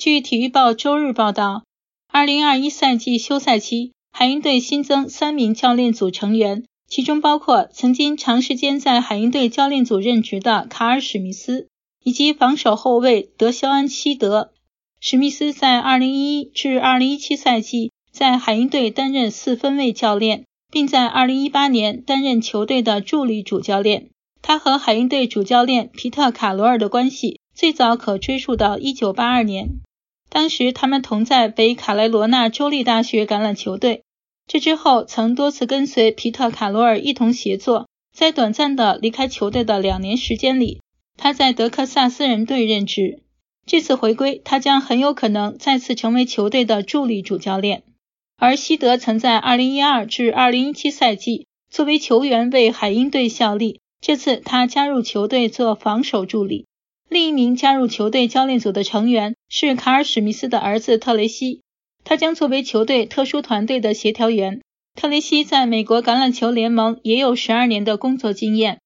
据体育报周日报道，2021赛季休赛期，海鹰队新增3名教练组成员，其中包括曾经长时间在海鹰队教练组任职的卡尔·史密斯，以及防守后卫德肖安·希德。史密斯在2011至2017赛季在海鹰队担任4分卫教练，并在2018年担任球队的助理主教练。他和海鹰队主教练皮特·卡罗尔的关系最早可追溯到1982年，当时他们同在北卡罗来纳州立大学橄榄球队。这之后曾多次跟随皮特·卡罗尔一同协作，在短暂的离开球队的2年时间里，他在德克萨斯人队任职。这次回归，他将很有可能再次成为球队的助理主教练。而希德曾在2012至2017赛季作为球员为海鹰队效力，这次他加入球队做防守助理。另一名加入球队教练组的成员是卡尔·史密斯的儿子特雷西，他将作为球队特殊团队的协调员。特雷西在美国橄榄球联盟也有12年的工作经验。